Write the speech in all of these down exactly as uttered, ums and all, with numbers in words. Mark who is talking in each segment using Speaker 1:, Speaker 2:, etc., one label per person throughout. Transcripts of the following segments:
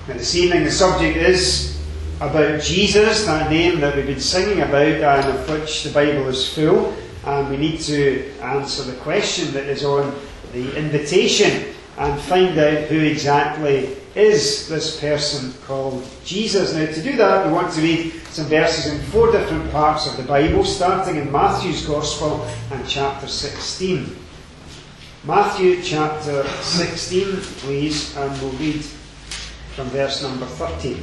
Speaker 1: Now, this evening the subject is about Jesus, that name that we've been singing about and of which the Bible is full. And we need to answer the question that is on the invitation and find out who exactly is this person called Jesus. Now, to do that, we want to read some verses in four different parts of the Bible, starting in Matthew's Gospel and chapter sixteen. Matthew chapter sixteen, please, and we'll read from verse number thirteen.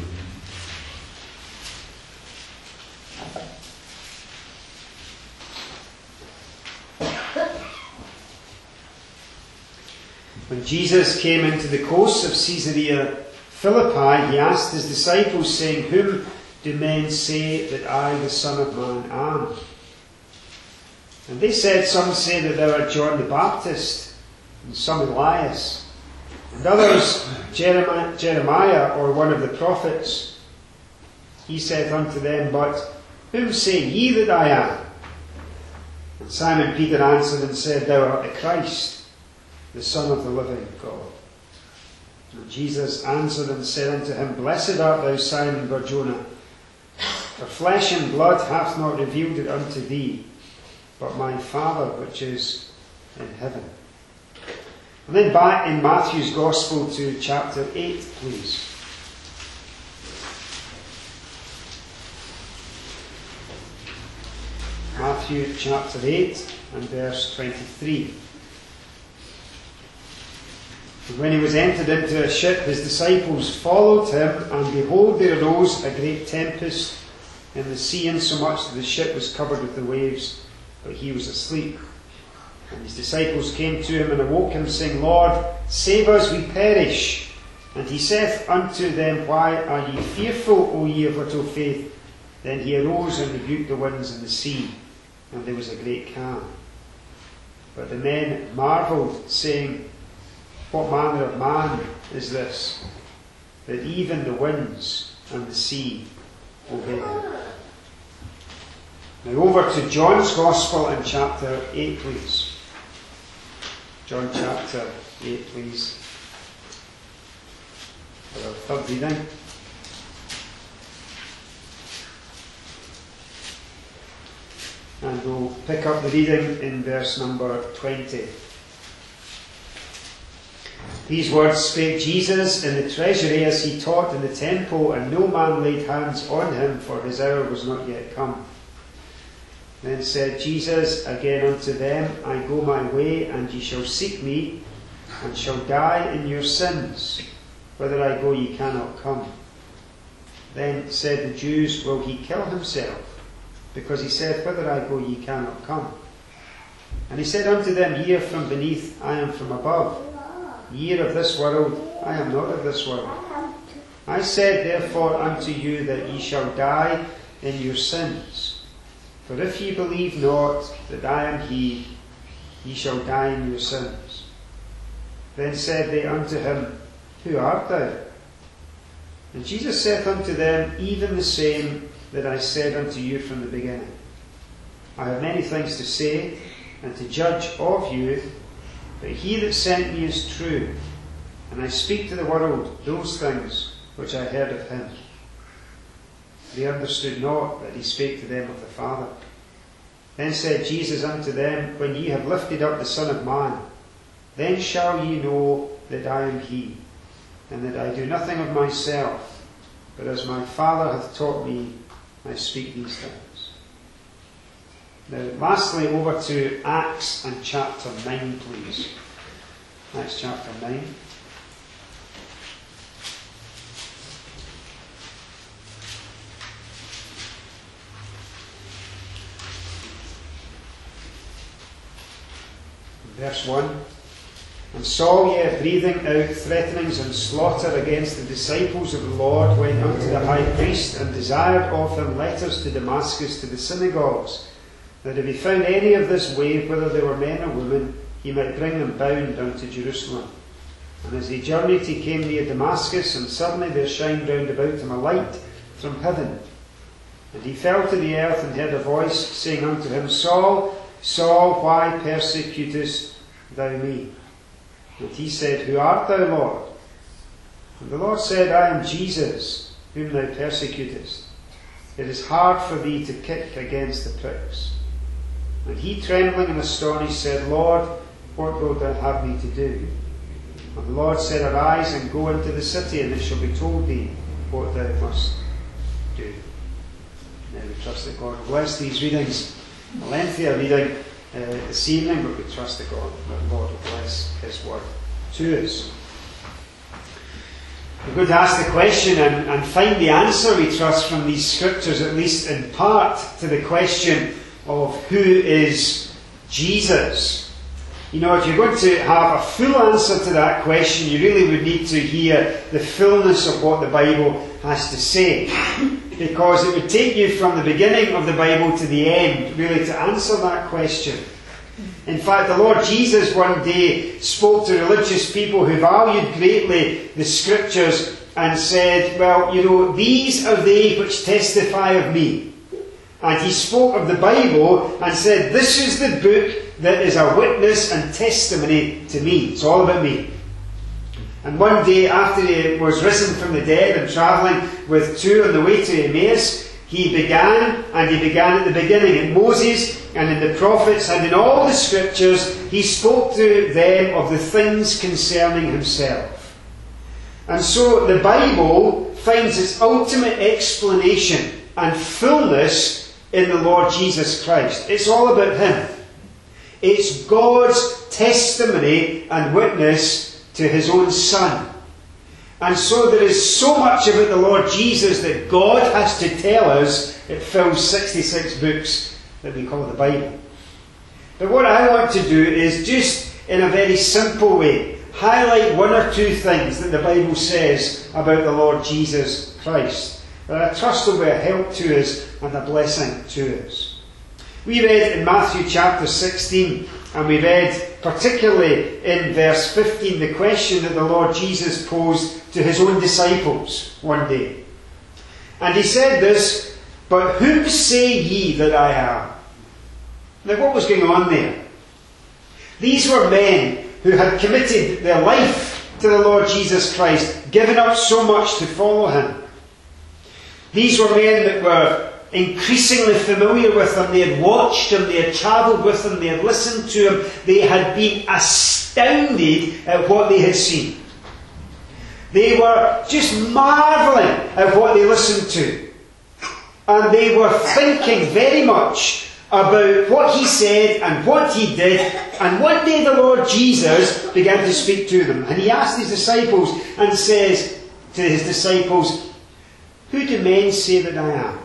Speaker 1: When Jesus came into the coast of Caesarea Philippi, he asked his disciples, saying, "Whom do men say that I, the Son of Man, am?" And they said, "Some say that thou art John the Baptist, and some Elias, and others Jeremiah, Jeremiah or one of the prophets." He said unto them, "But whom say ye that I am?" And Simon Peter answered and said, "Thou art the Christ, the Son of the living God." And Jesus answered and said unto him, "Blessed art thou, Simon Bar-Jonah, for flesh and blood hath not revealed it unto thee, but my Father which is in heaven." And then back in Matthew's Gospel to chapter eight, please. Matthew chapter eight and verse twenty-three. "And when he was entered into a ship, his disciples followed him, and behold, there arose a great tempest in the sea, insomuch that the ship was covered with the waves, but he was asleep. And his disciples came to him and awoke him, saying, Lord, save us, we perish. And he saith unto them, Why are ye fearful, O ye of little faith? Then he arose and rebuked the winds and the sea, and there was a great calm. But the men marvelled, saying, What manner of man is this, that even the winds and the sea obey him?" Now over to John's Gospel in chapter eight, please. John chapter eight, please. For our third reading. And we'll pick up the reading in verse number twenty. "These words spake Jesus in the treasury as he taught in the temple, and no man laid hands on him, for his hour was not yet come. Then said Jesus again unto them, I go my way, and ye shall seek me, and shall die in your sins. Whither I go ye cannot come. Then said the Jews, Will he kill himself? Because he said, Whither I go ye cannot come. And he said unto them, Ye are from beneath, I am from above. Ye are of this world, I am not of this world. I said therefore unto you that ye shall die in your sins. For if ye believe not that I am he, ye shall die in your sins. Then said they unto him, Who art thou? And Jesus saith unto them, Even the same that I said unto you from the beginning. I have many things to say, and to judge of you, but he that sent me is true, and I speak to the world those things which I heard of him. They understood not that he spake to them of the Father. Then said Jesus unto them, When ye have lifted up the Son of Man, then shall ye know that I am he, and that I do nothing of myself, but as my Father hath taught me, I speak these things." Now, lastly, over to Acts and chapter nine, please. Acts chapter nine. Verse one. "And Saul, yet breathing out threatenings and slaughter against the disciples of the Lord, went unto the high priest, and desired of him letters to Damascus to the synagogues, that if he found any of this way, whether they were men or women, he might bring them bound unto Jerusalem. And as he journeyed, he came near Damascus, and suddenly there shined round about him a light from heaven. And he fell to the earth, and heard a voice saying unto him, Saul, Saul, why persecutest thou me? And he said, Who art thou, Lord? And the Lord said, I am Jesus, whom thou persecutest. It is hard for thee to kick against the pricks. And he, trembling and astonished, said, Lord, what wilt thou have me to do? And the Lord said, Arise and go into the city, and it shall be told thee what thou must do. Now we trust that God will bless these readings. A lengthier reading uh, this evening, but we trust that God, that the Lord will bless His word to us. We're going to ask the question and, and find the answer, we trust, from these scriptures, at least in part, to the question of who is Jesus. You know, if you're going to have a full answer to that question, you really would need to hear the fullness of what the Bible has to say. Because it would take you from the beginning of the Bible to the end, really, to answer that question. In fact, the Lord Jesus one day spoke to religious people who valued greatly the Scriptures and said, well, you know, these are they which testify of me. And he spoke of the Bible and said, this is the book that is a witness and testimony to me. It's all about me. And one day, after he was risen from the dead and travelling with two on the way to Emmaus, he began, and he began at the beginning, in Moses and in the prophets and in all the Scriptures. He spoke to them of the things concerning himself. And so the Bible finds its ultimate explanation and fullness in the Lord Jesus Christ. It's all about Him. It's God's testimony and witness to His own Son. And so there is so much about the Lord Jesus that God has to tell us. It fills sixty-six books that we call the Bible. But what I want to do is just in a very simple way highlight one or two things that the Bible says about the Lord Jesus Christ, that I trust will be a help to us and a blessing to us. We read in Matthew chapter sixteen, and we read particularly in verse fifteen the question that the Lord Jesus posed to His own disciples one day. And He said this, but whom say ye that I am? Now what was going on there? These were men who had committed their life to the Lord Jesus Christ, given up so much to follow Him. These were men that were increasingly familiar with Him. They had watched Him, they had travelled with Him, they had listened to Him. They had been astounded at what they had seen. They were just marvelling at what they listened to. And they were thinking very much about what He said and what He did. And one day the Lord Jesus began to speak to them. And He asked His disciples and says to His disciples, who do men say that I am?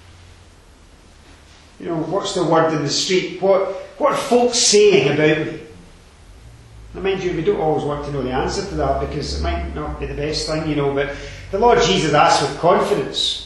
Speaker 1: You know, what's the word in the street? What, what are folks saying about me? Now, mind you, we don't always want to know the answer to that because it might not be the best thing, you know, but the Lord Jesus asked with confidence.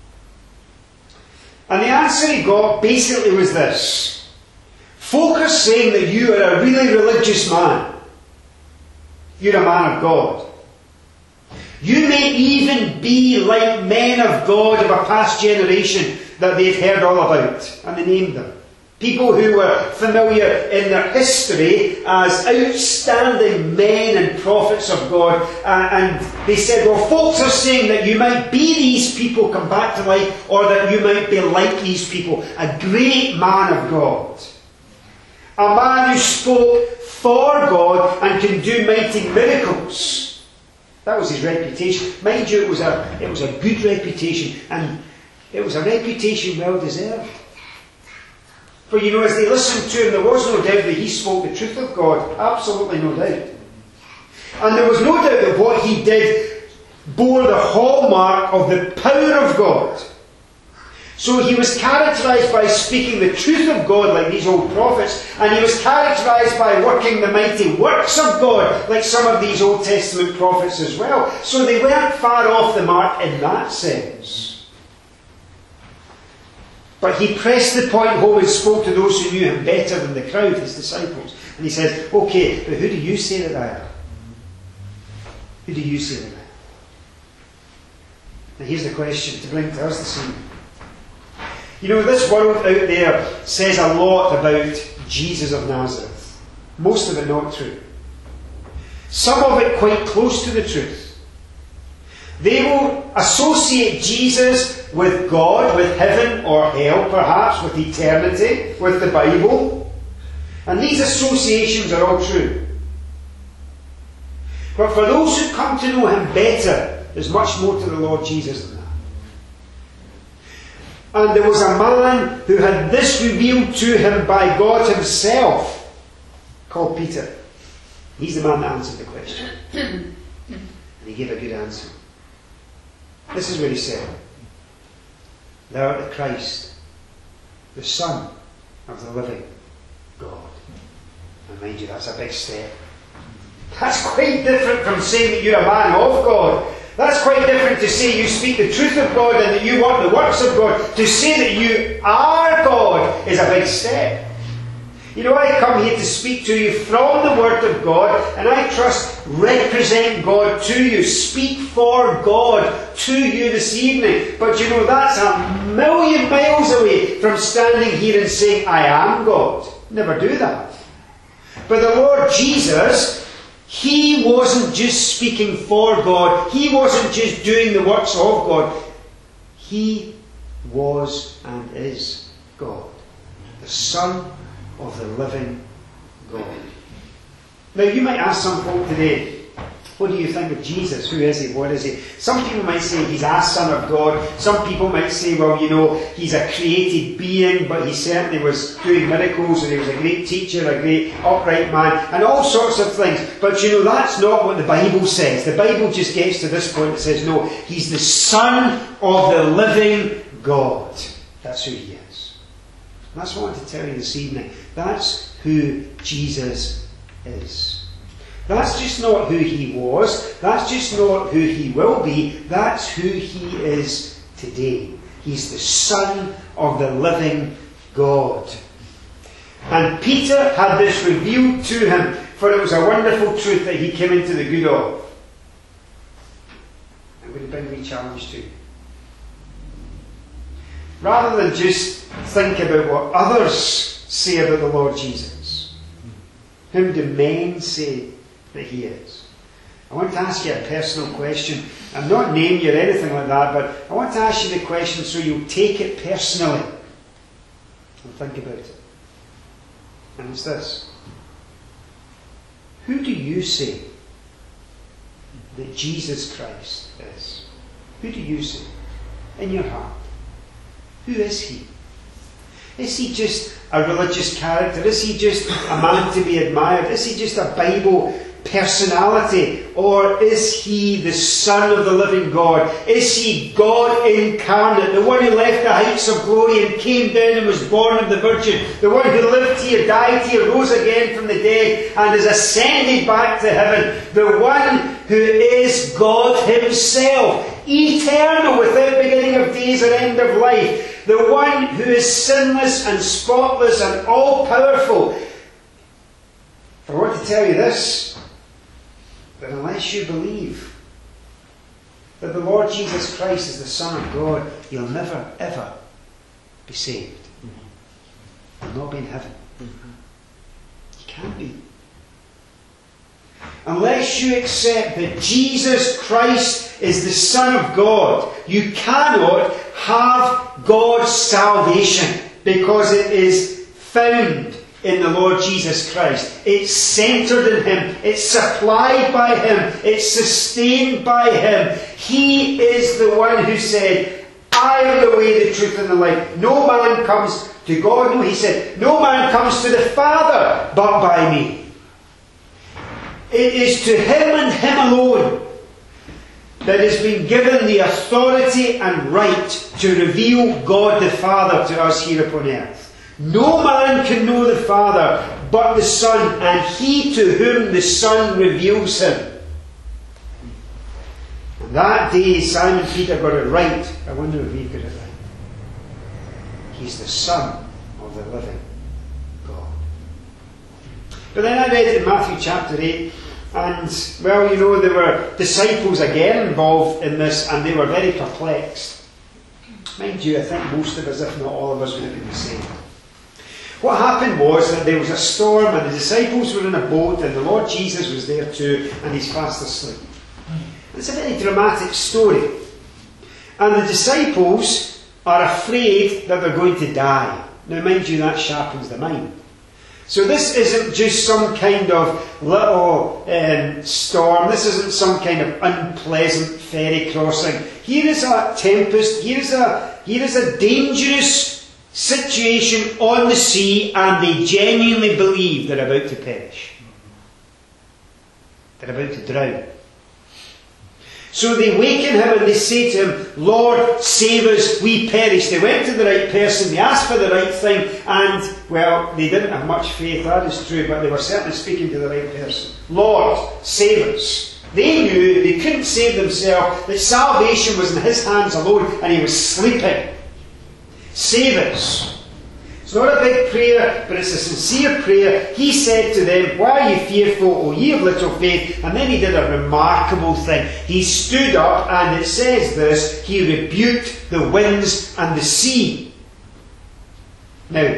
Speaker 1: And the answer He got basically was this. Folk are saying that you are a really religious man. You're a man of God. You may even be like men of God of a past generation that they've heard all about. And they named them. People who were familiar in their history as outstanding men and prophets of God. Uh, and they said, well, folks are saying that you might be these people come back to life, or that you might be like these people. A great man of God. A man who spoke for God and can do mighty miracles. That was his reputation. Mind you, it was a, it was a good reputation, and it was a reputation well deserved. For you know, as they listened to him, there was no doubt that he spoke the truth of God. Absolutely no doubt. And there was no doubt that what he did bore the hallmark of the power of God. So he was characterised by speaking the truth of God like these old prophets, and he was characterised by working the mighty works of God like some of these Old Testament prophets as well. So they weren't far off the mark in that sense. But he pressed the point home and spoke to those who knew him better than the crowd, his disciples. And he said, okay, but who do you say that I am? Who do you say that I am? Now here's the question to bring to us this evening. You know, this world out there says a lot about Jesus of Nazareth. Most of it not true. Some of it quite close to the truth. They will associate Jesus with God, with heaven or hell, perhaps, with eternity, with the Bible. And these associations are all true. But for those who come to know Him better, there's much more to the Lord Jesus than that. And there was a man who had this revealed to him by God Himself, called Peter. He's the man that answered the question. And he gave a good answer. This is what he said. Thou art the Christ, the Son of the living God. And mind you, that's a big step. That's quite different from saying that you're a man of God. That's quite different to say you speak the truth of God and that you want the works of God. To say that you are God is a big step. You know, I come here to speak to you from the Word of God, and I trust represent God to you, speak for God to you this evening. But you know, that's a million miles away from standing here and saying, I am God. Never do that. But the Lord Jesus, He wasn't just speaking for God. He wasn't just doing the works of God. He was and is God, the Son of the living God. Now, you might ask some folk today, what do you think of Jesus? Who is He? What is He? Some people might say He's a Son of God. Some people might say, well, you know, He's a created being, but He certainly was doing miracles, and He was a great teacher, a great upright man, and all sorts of things. But you know, that's not what the Bible says. The Bible just gets to this point and says, no, He's the Son of the living God. That's who He is. And that's what I want to tell you this evening. That's who Jesus is. That's just not who He was. That's just not who He will be. That's who He is today. He's the Son of the living God. And Peter had this revealed to him, for it was a wonderful truth that he came into the good of. I'm going to bring me a challenge to you. Rather than just think about what others say about the Lord Jesus, whom do men say that He is? I want to ask you a personal question. I'm not naming you or anything like that, but I want to ask you the question so you'll take it personally and think about it. And it's this. Who do you say that Jesus Christ is? Who do you say in your heart? Who is He? Is He just a religious character? Is He just a man to be admired? Is He just a Bible personality? Or is He the Son of the living God? Is He God incarnate, the one who left the heights of glory and came down and was born of the Virgin, the one who lived here, died here, rose again from the dead and is ascended back to heaven, the one who is God Himself, eternal, without beginning of days or end of life, the one who is sinless and spotless and all-powerful. I want to tell you this, that unless you believe that the Lord Jesus Christ is the Son of God, you'll never, ever be saved. You'll not be in heaven. You can't be. Unless you accept that Jesus Christ is the Son of God, you cannot have God's salvation, because it is found in the Lord Jesus Christ. It's centred in Him. It's supplied by Him. It's sustained by Him. He is the one who said, I am the way, the truth and the life. No man comes to God. No, He said, no man comes to the Father but by me. It is to Him and Him alone that has been given the authority and right to reveal God the Father to us here upon earth. No man can know the Father but the Son, and he to whom the Son reveals Him. And that day Simon Peter got it right. I wonder if he got it right. He's the Son of the living God. But then I read in Matthew chapter eight, and, well, you know, there were disciples again involved in this, and they were very perplexed. Mind you, I think most of us, if not all of us, would have been the same. What happened was that there was a storm, and the disciples were in a boat, and the Lord Jesus was there too, and He's fast asleep. It's a very dramatic story. And the disciples are afraid that they're going to die. Now, mind you, that sharpens the mind. So this isn't just some kind of little um, storm. This isn't some kind of unpleasant ferry crossing. Here is a tempest. Here is a, here is a dangerous situation on the sea, and they genuinely believe they're about to perish. They're about to drown. So they waken him and they say to him, Lord, save us, we perish. They went to the right person, they asked for the right thing, and, well, they didn't have much faith, that is true, but they were certainly speaking to the right person. Lord, save us. They knew they couldn't save themselves, that salvation was in his hands alone, and he was sleeping. Save us. It's not a big prayer, but it's a sincere prayer. He said to them, why are you fearful, O ye of little faith? And then he did a remarkable thing. He stood up, and it says this, he rebuked the winds and the sea. Now,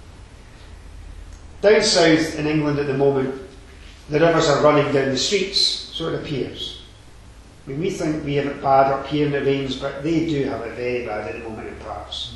Speaker 1: down south in England at the moment, the rivers are running down the streets, so it appears. I mean, we think we have it bad up here in the rains, but they do have it very bad at the moment in parts.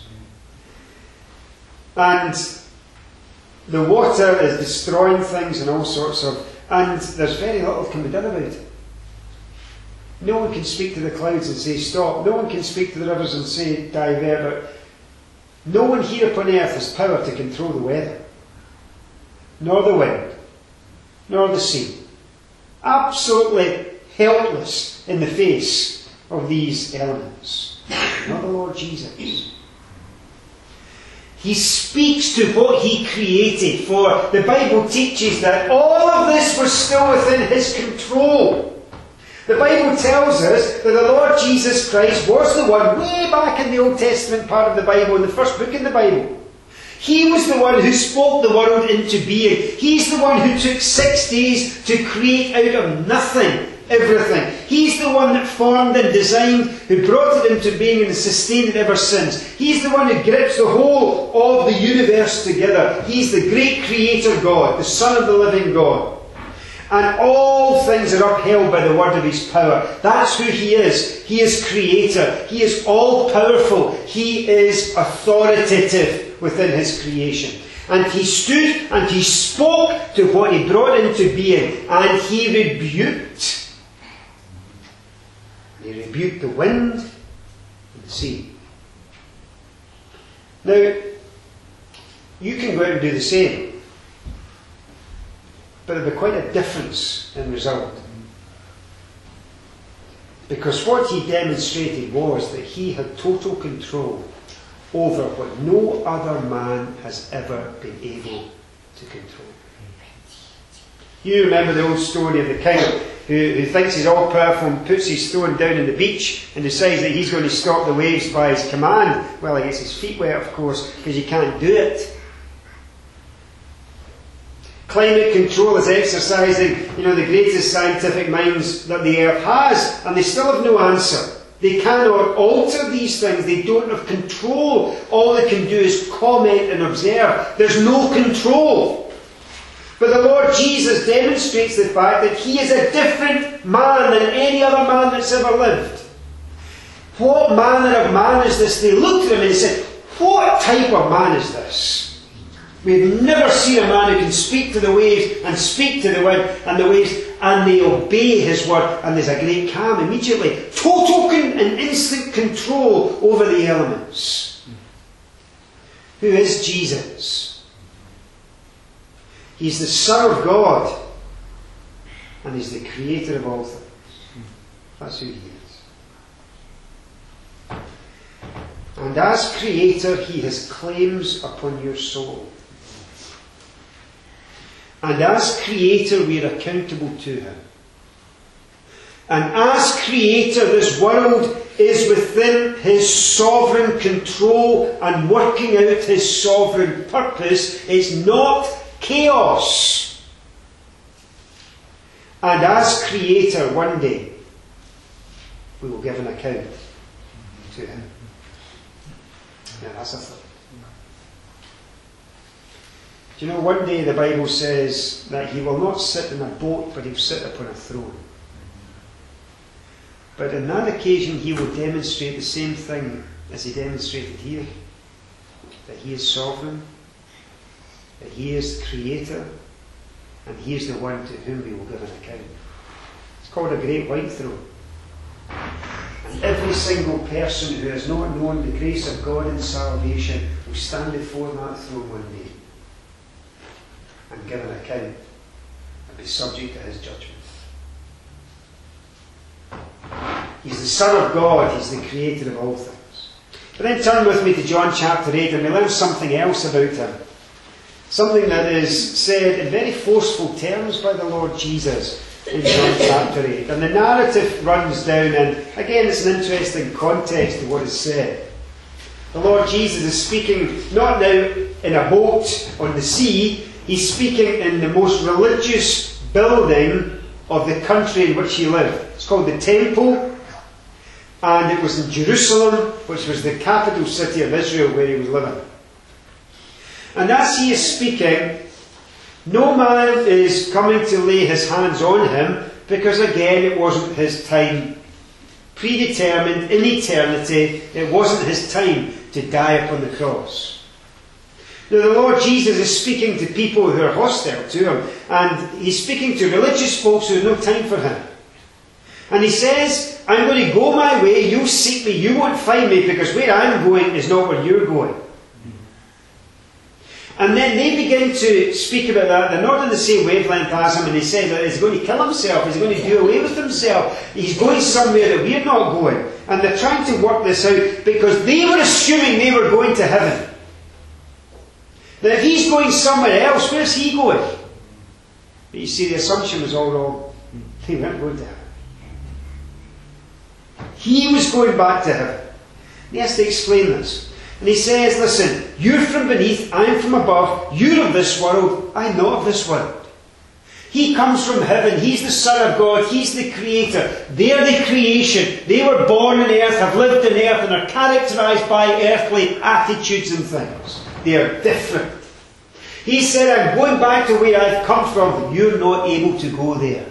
Speaker 1: And the water is destroying things and all sorts of, and there's very little can be done about it. No one can speak to the clouds and say stop. No one can speak to the rivers and say divert. But no one here upon earth has power to control the weather, nor the wind, nor the sea. Absolutely helpless in the face of these elements. Not the Lord Jesus. He speaks to what he created, for the Bible teaches that all of this was still within his control. The Bible tells us that the Lord Jesus Christ was the one, way back in the Old Testament part of the Bible, in the first book in the Bible. He was the one who spoke the world into being. He's the one who took six days to create out of nothing everything. He's the one that formed and designed, who brought it into being and sustained it ever since. He's the one who grips the whole of the universe together. He's the great creator God, the Son of the living God. And all things are upheld by the word of his power. That's who he is. He is creator. He is all-powerful. He is authoritative within his creation. And he stood and he spoke to what he brought into being. And he rebuked. He rebuked the wind and the sea. Now, you can go out and do the same, but there'll be quite a difference in result. Because what he demonstrated was that he had total control over what no other man has ever been able to control. You remember the old story of the king who, who thinks he's all powerful and puts his stone down on the beach and decides that he's going to stop the waves by his command. Well, he gets his feet wet, of course, because he can't do it. Climate control is exercising, you know, the greatest scientific minds that the earth has, and they still have no answer. They cannot alter these things. They don't have control. All they can do is comment and observe. There's no control. But the Lord Jesus demonstrates the fact that he is a different man than any other man that's ever lived. What manner of man is this? They looked at him and they said, what type of man is this? We've never seen a man who can speak to the waves and speak to the wind and the waves, and they obey his word, and there's a great calm immediately. Total con- and instant control over the elements. Who is Jesus? He's the Son of God, and he's the creator of all things. That's who he is. And as creator, he has claims upon your soul. And as creator, we are accountable to him. And as creator, this world is within his sovereign control and working out his sovereign purpose. It's not chaos. And as creator, one day, we will give an account to him. Yeah, that's a thought. Do you know, one day the Bible says that he will not sit in a boat, but he'll sit upon a throne. But on that occasion he will demonstrate the same thing as he demonstrated here. That he is sovereign, that he is the creator, and he is the one to whom we will give an account. It's called a great white throne. And every single person who has not known the grace of God in salvation will stand before that throne one day and give an account and be subject to his judgment. He's the Son of God, he's the creator of all things. But then turn with me to John chapter eight and we learn something else about him. Something that is said in very forceful terms by the Lord Jesus in John chapter eight. And the narrative runs down, and again it's an interesting context to what is said. The Lord Jesus is speaking not now in a boat on the sea, he's speaking in the most religious building of the country in which he lived. It's called the Temple. And it was in Jerusalem, which was the capital city of Israel, where he was living. And as he is speaking, no man is coming to lay his hands on him, because again it wasn't his time. Predetermined in eternity, it wasn't his time to die upon the cross. Now the Lord Jesus is speaking to people who are hostile to him, and he's speaking to religious folks who have no time for him. And he says, I'm going to go my way, you'll seek me, you won't find me, because where I'm going is not where you're going. And then they begin to speak about that. They're not on the same wavelength as him, and they say that he's going to kill himself, he's going to do away with himself, he's going somewhere that we're not going. And they're trying to work this out because they were assuming they were going to heaven. That if he's going somewhere else, where's he going? But you see, the assumption was all wrong. They weren't going to heaven. He was going back to heaven. He has to explain this. And he says, listen, you're from beneath, I'm from above, you're of this world, I'm not of this world. He comes from heaven, he's the Son of God, he's the Creator, they're the creation, they were born on earth, have lived on earth, and are characterised by earthly attitudes and things. They are different. He said, I'm going back to where I've come from, you're not able to go there.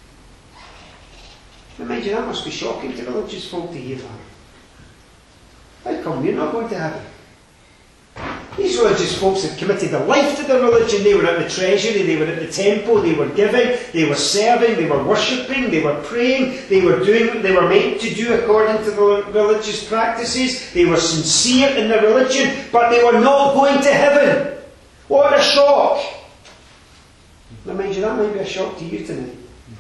Speaker 1: Now, mind you, that must be shocking to religious folk to hear that. How come we're not going to heaven? These religious folks had committed their life to their religion. They were at the treasury, they were at the temple, they were giving, they were serving, they were worshipping, they were praying, they were doing what they were meant to do according to the religious practices. They were sincere in their religion, but they were not going to heaven. What a shock! Now, mind you, that might be a shock to you tonight.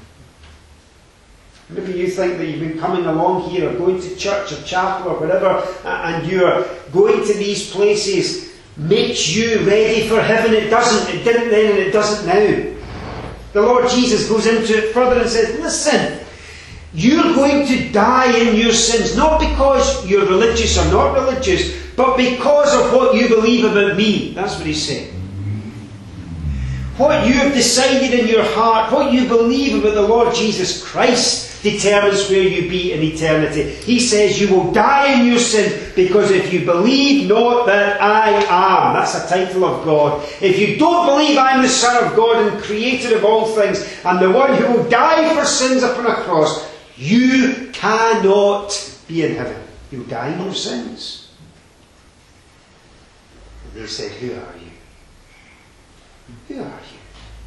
Speaker 1: Maybe you think that you've been coming along here or going to church or chapel or whatever, and you're going to these places makes you ready for heaven. It doesn't. It didn't then and it doesn't now. The Lord Jesus goes into it further and says, listen, you're going to die in your sins, not because you're religious or not religious, but because of what you believe about me. That's what he's saying. What you have decided in your heart, what you believe about the Lord Jesus Christ, determines where you be in eternity. He says you will die in your sin because if you believe not that I am, that's a title of God. If you don't believe I'm the Son of God and Creator of all things and the one who will die for sins upon a cross, you cannot be in heaven. You'll die in your sins. And they said, who are you? Who are you?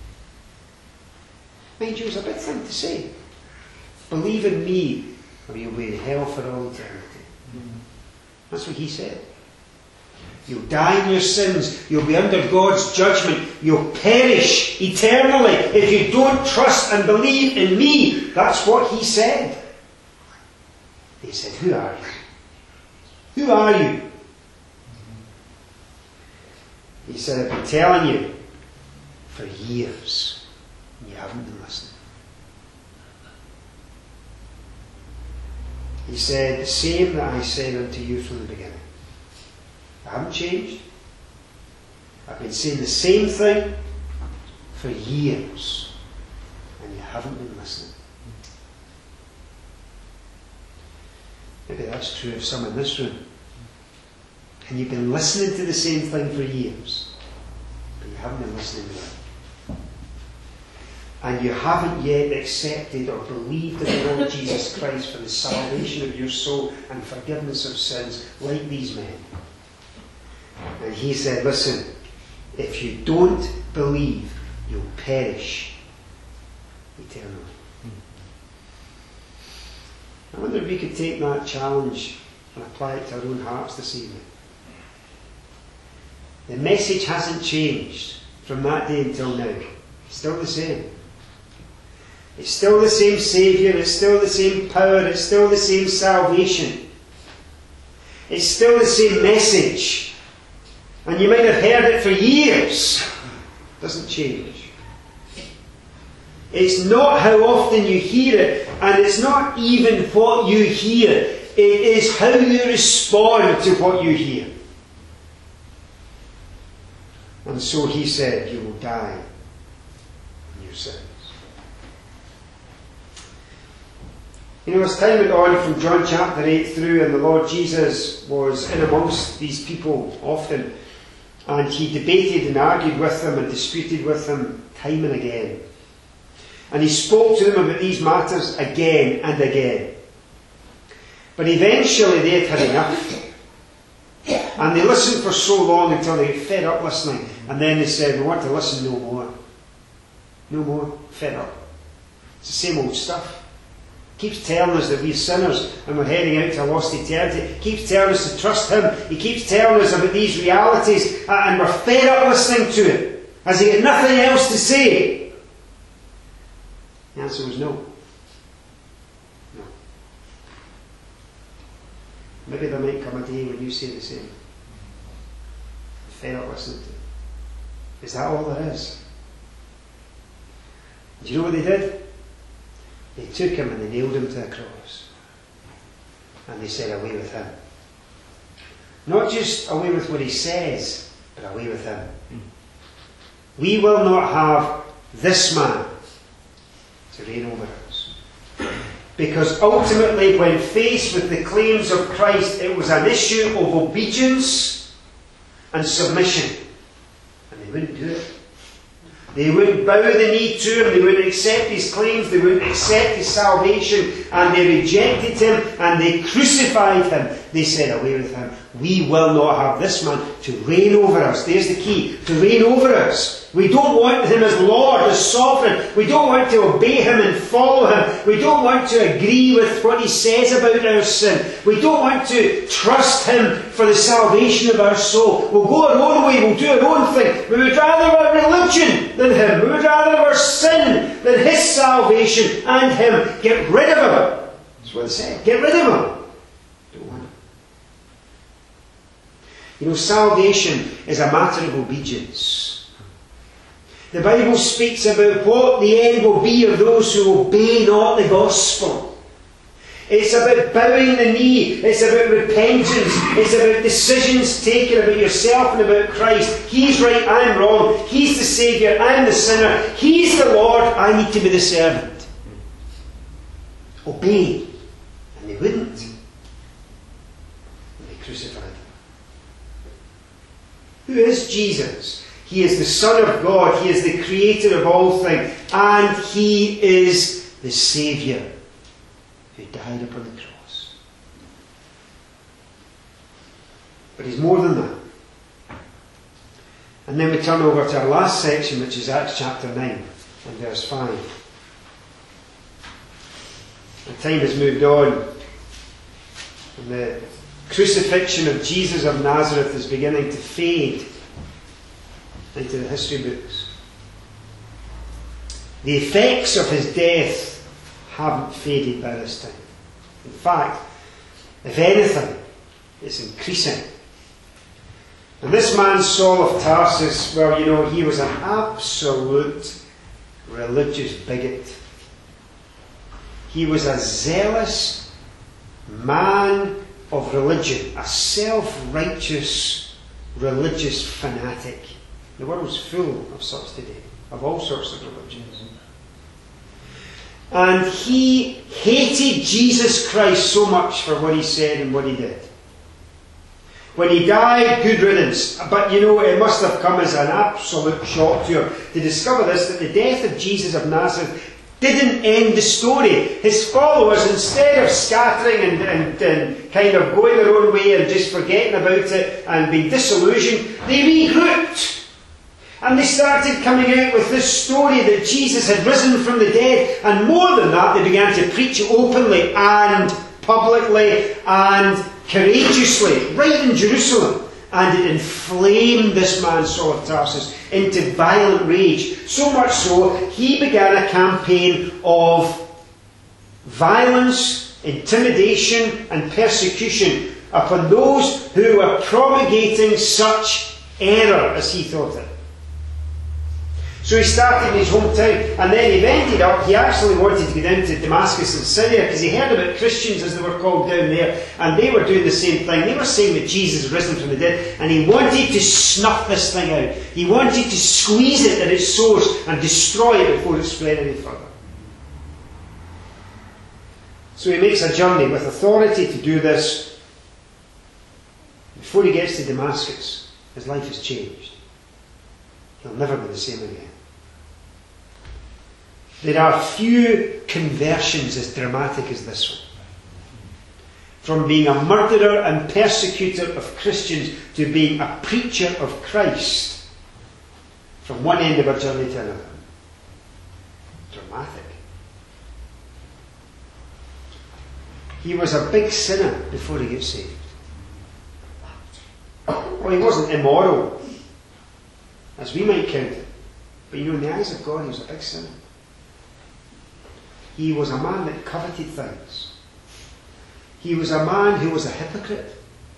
Speaker 1: Mind you, it was a big thing to say. Believe in me or you'll be in hell for all eternity. Mm-hmm. That's what he said. You'll die in your sins. You'll be under God's judgment. You'll perish eternally if you don't trust and believe in me. That's what he said. They said, who are you? Who are you? He said, I've been telling you for years. And you haven't been listening. He said, the same that I said unto you from the beginning. I haven't changed. I've been saying the same thing for years. And you haven't been listening. Maybe that's true of some in this room. And you've been listening to the same thing for years. But you haven't been listening to it. and you haven't yet accepted or believed in the Lord Jesus Christ for the salvation of your soul and forgiveness of sins, like these men. And he said, listen, if you don't believe, you'll perish eternally. I wonder if we could take that challenge and apply it to our own hearts this evening. The message hasn't changed from that day until now. It's still the same. It's still the same Saviour, it's still the same power, it's still the same salvation. It's still the same message. And you might have heard it for years. It doesn't change. It's not how often you hear it, and it's not even what you hear. It is how you respond to what you hear. And so he said, you will die in your sins. You know, as time went on from John chapter eight through, and the Lord Jesus was in amongst these people often, and he debated and argued with them and disputed with them time and again. And he spoke to them about these matters again and again. But eventually they had had enough. And they listened for so long until they got fed up listening. And then they said, we want to listen no more. No more. Fed up. It's the same old stuff. Keeps telling us that we're sinners and we're heading out to a lost eternity. He keeps telling us to trust him. He keeps telling us about these realities, and we're fed up listening to it. Has he got nothing else to say? The answer was no. No. Maybe there might come a day when you say the same. Fed up listening to it. Is that all there is? Do you know what they did? They took him and they nailed him to the cross. And they said, away with him. Not just away with what he says, but away with him. Mm. We will not have this man to reign over us. Because ultimately, when faced with the claims of Christ, it was an issue of obedience and submission. And they wouldn't do it. They wouldn't bow the knee to him, they wouldn't accept his claims, they wouldn't accept his salvation, and they rejected him and they crucified him. They said, away with him. We will not have this man to reign over us. There's the key, to reign over us. We don't want him as Lord, as sovereign. We don't want to obey him and follow him. We don't want to agree with what he says about our sin. We don't want to trust him for the salvation of our soul. We'll go our own way, we'll do our own thing. We would rather our religion than him. We would rather our sin than his salvation and him. Get rid of him. That's what they said. Get rid of him. Don't want him. You know, salvation is a matter of obedience. The Bible speaks about what the end will be of those who obey not the gospel. It's about bowing the knee. It's about repentance. It's about decisions taken about yourself and about Christ. He's right, I'm wrong. He's the Saviour, I'm the sinner. He's the Lord, I need to be the servant. Obey. And they wouldn't. And they crucified him. Who is Jesus? He is the Son of God. He is the Creator of all things. And He is the Saviour who died upon the cross. But He's more than that. And then we turn over to our last section, which is Acts chapter nine and verse five. The time has moved on. And the crucifixion of Jesus of Nazareth is beginning to fade into the history books. The effects of his death haven't faded by this time. In fact, if anything, it's increasing. And this man, Saul of Tarsus, well, you know, he was an absolute religious bigot. He was a zealous man of religion, a self-righteous religious fanatic. The world's full of such today, of all sorts of religions. And he hated Jesus Christ so much for what he said and what he did. When he died, good riddance. But you know, it must have come as an absolute shock to him to discover this, that the death of Jesus of Nazareth didn't end the story. His followers, instead of scattering and, and, and kind of going their own way and just forgetting about it and being disillusioned, they regrouped. And they started coming out with this story that Jesus had risen from the dead. And more than that, they began to preach openly and publicly and courageously, right in Jerusalem. And it inflamed this man, Saul of Tarsus, into violent rage. So much so, he began a campaign of violence, intimidation, and persecution upon those who were promulgating such error, as he thought it. So he started in his hometown, and then he ended up, he actually wanted to get into Damascus in Syria, because he heard about Christians, as they were called down there, and they were doing the same thing. They were saying that Jesus had risen from the dead, and he wanted to snuff this thing out. He wanted to squeeze it at its source and destroy it before it spread any further. So he makes a journey with authority to do this. Before he gets to Damascus, his life has changed. He'll never be the same again. There are few conversions as dramatic as this one. From being a murderer and persecutor of Christians to being a preacher of Christ, from one end of a journey to another. Dramatic. He was a big sinner before he got saved. Well, he wasn't immoral, as we might count it. But you know, in the eyes of God, he was a big sinner. He was a man that coveted things. He was a man who was a hypocrite.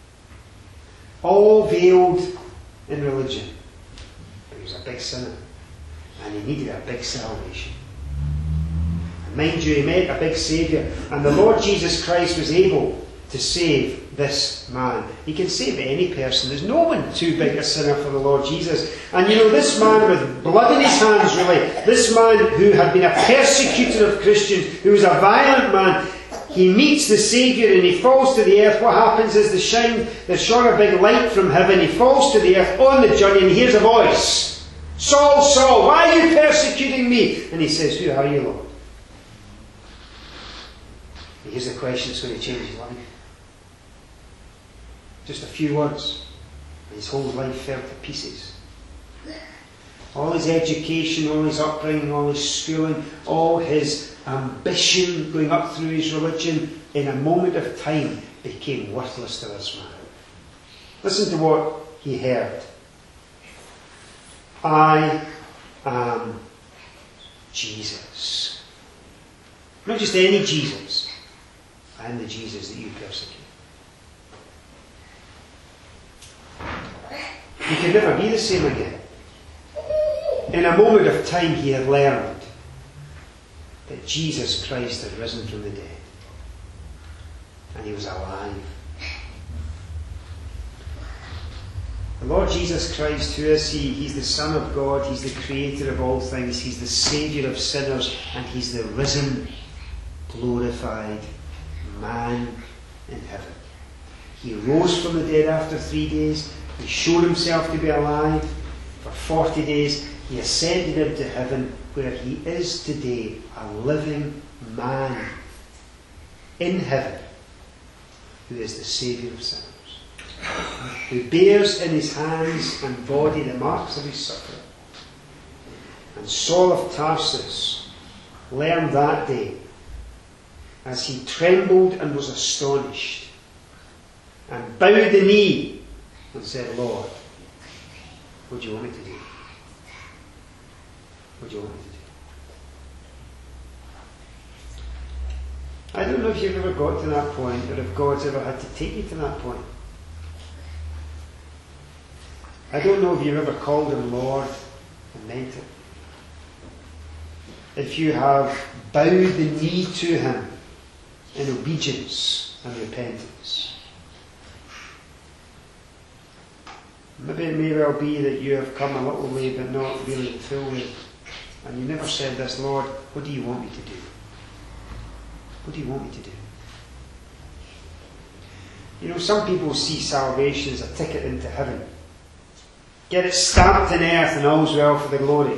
Speaker 1: All veiled in religion. But he was a big sinner. And he needed a big salvation. And mind you, he met a big Saviour. And the Lord Jesus Christ was able to save this man. He can save any person. There's no one too big a sinner for the Lord Jesus. And you know, this man with blood in his hands, really, this man who had been a persecutor of Christians, who was a violent man, he meets the Saviour and he falls to the earth. What happens is the shine, there's shone a big light from heaven. He falls to the earth on the journey and he hears a voice. Saul, Saul, why are you persecuting me? And he says, who are you, Lord? And here's the question that's going to change his life. Just a few words, and his whole life fell to pieces. All his education, all his upbringing, all his schooling, all his ambition going up through his religion, in a moment of time became worthless to this man. Listen to what he heard. I am Jesus. Not just any Jesus. I am the Jesus that you persecute. He could never be the same again. In a moment of time he had learned that Jesus Christ had risen from the dead. And he was alive. The Lord Jesus Christ, who is he? He's the Son of God, he's the creator of all things, he's the Saviour of sinners, and he's the risen, glorified man in heaven. He rose from the dead after three days. He showed himself to be alive for forty days. He ascended into heaven, where he is today, a living man in heaven, who is the Saviour of sinners, who bears in his hands and body the marks of his suffering. And Saul of Tarsus learned that day, as he trembled and was astonished, and bowed the knee and said, Lord, what do you want me to do? What do you want me to do? I don't know if you've ever got to that point, or if God's ever had to take you to that point. I don't know if you've ever called him Lord and meant it. If you have bowed the knee to him in obedience and repentance. Maybe it may well be that you have come a little way, but not really the full way. And you never said this, Lord, what do you want me to do? What do you want me to do? You know, some people see salvation as a ticket into heaven. Get it stamped in earth and all's well for the glory.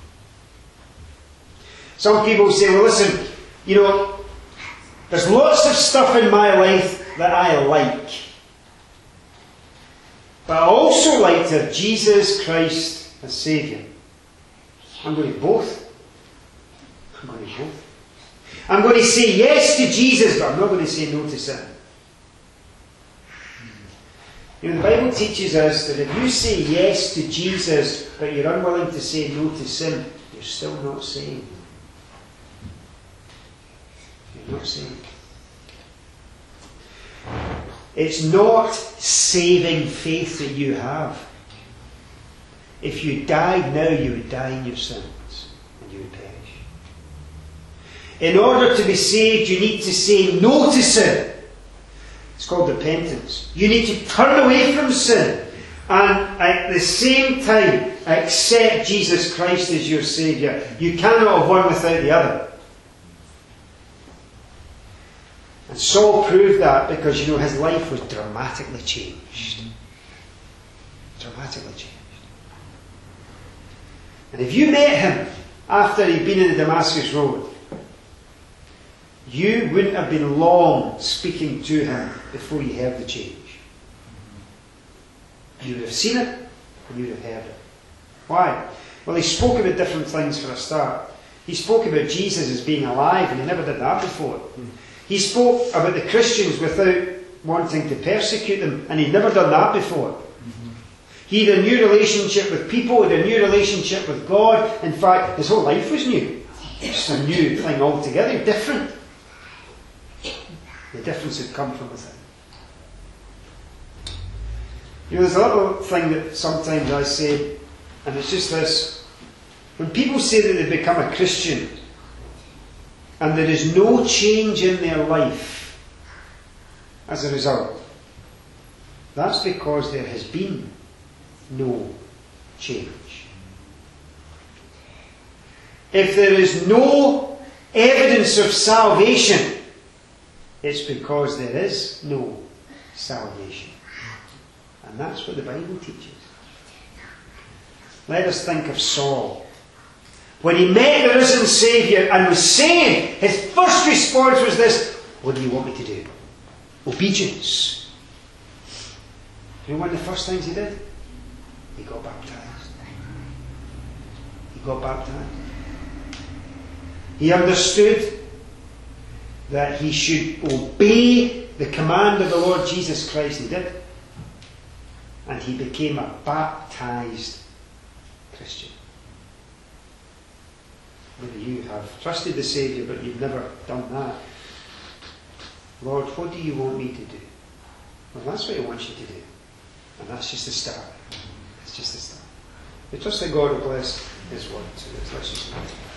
Speaker 1: Some people say, well listen, you know, there's lots of stuff in my life that I like. But I also like to have Jesus Christ as Saviour. I'm going to both. I'm going to both. I'm going to say yes to Jesus, but I'm not going to say no to sin. You know, the Bible teaches us that if you say yes to Jesus, but you're unwilling to say no to sin, you're still not saved. You're not saved. It's not saving faith that you have. If you died now, you would die in your sins and you would perish. In order to be saved, you need to say no to sin. It's called repentance. You need to turn away from sin and at the same time accept Jesus Christ as your Saviour. You cannot have one without the other. And Saul proved that because, you know, his life was dramatically changed. Dramatically changed. And if you met him after he'd been in the Damascus Road, you wouldn't have been long speaking to him before you heard the change. You would have seen it and you would have heard it. Why? Well, he spoke about different things for a start. He spoke about Jesus as being alive, and he never did that before. He spoke about the Christians without wanting to persecute them, and he'd never done that before. Mm-hmm. He had a new relationship with people, he had a new relationship with God. In fact, his whole life was new. It's a new thing altogether, different. The difference had come from within. You know, there's a little thing that sometimes I say, and it's just this. When people say that they've become a Christian, and there is no change in their life as a result, that's because there has been no change. If there is no evidence of salvation, it's because there is no salvation. And that's what the Bible teaches. Let us think of Saul. When he met the risen Saviour and was saved, his first response was this: what do you want me to do? Obedience. You know one of the first things he did? He got baptized. He got baptized. He understood that he should obey the command of the Lord Jesus Christ. He did. And he became a baptized Christian. Maybe you have trusted the Saviour, but you've never done that. Lord, what do you want me to do? Well, that's what he wants you to do. And that's just the start. It's just the start. We trust that God will bless his word to us. Let's just